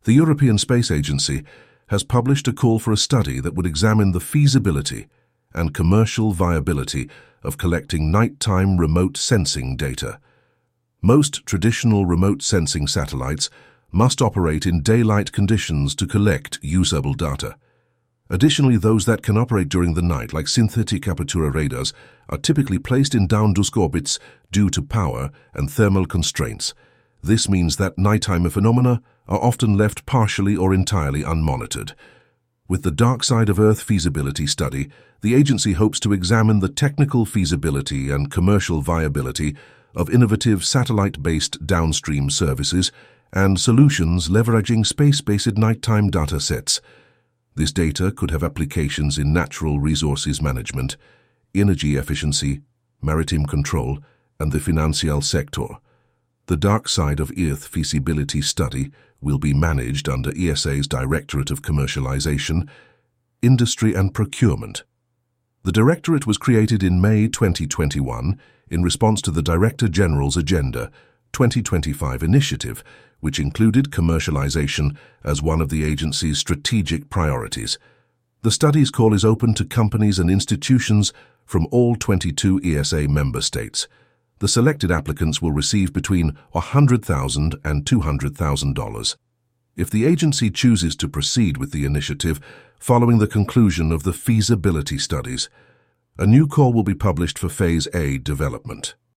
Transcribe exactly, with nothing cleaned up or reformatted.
The European Space Agency has published a call for a study that would examine the feasibility and commercial viability of collecting nighttime remote sensing data. Most traditional remote sensing satellites must operate in daylight conditions to collect usable data. Additionally, those that can operate during the night, like synthetic apertura radars, are typically placed in down-dusk orbits due to power and thermal constraints. This means that nighttime phenomena are often left partially or entirely unmonitored. With the Dark Side of Earth feasibility study, the agency hopes to examine the technical feasibility and commercial viability of innovative satellite-based downstream services and solutions leveraging space-based nighttime data sets. This data could have applications in natural resources management, energy efficiency, maritime control, and the financial sector. The Dark Side of Earth feasibility study will be managed under E S A's Directorate of Commercialization, Industry and Procurement. The Directorate was created in May twenty twenty-one in response to the Director General's Agenda twenty twenty-five initiative, which included commercialization as one of the agency's strategic priorities. The study's call is open to companies and institutions from all twenty-two E S A member states. The selected applicants will receive between one hundred thousand dollars and two hundred thousand dollars. If the agency chooses to proceed with the initiative following the conclusion of the feasibility studies, a new call will be published for Phase A development.